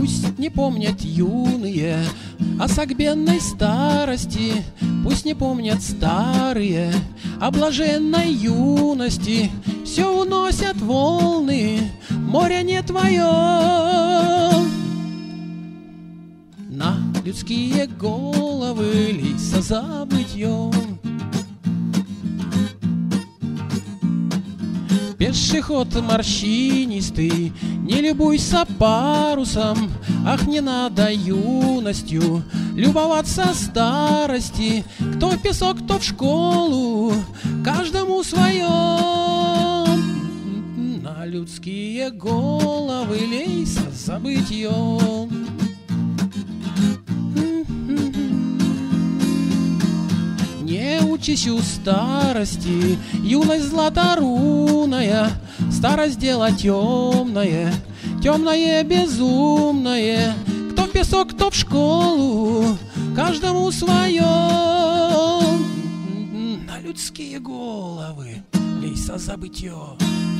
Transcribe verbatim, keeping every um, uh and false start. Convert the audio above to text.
Пусть не помнят юные о согбенной старости, пусть не помнят старые о блаженной юности. Все уносят волны, море не твое. На людские головы лей со забытьем. Пешеход морщинистый, не любуйся парусом. Ах, не надо юностью любоваться старости. Кто в песок, кто в школу, каждому свое. На людские головы лей со забытьем. Не учись у старости, юность златорунная, старость дело темное, темное безумное. Кто в песок, кто в школу, каждому свое. На людские головы лей со забытьем.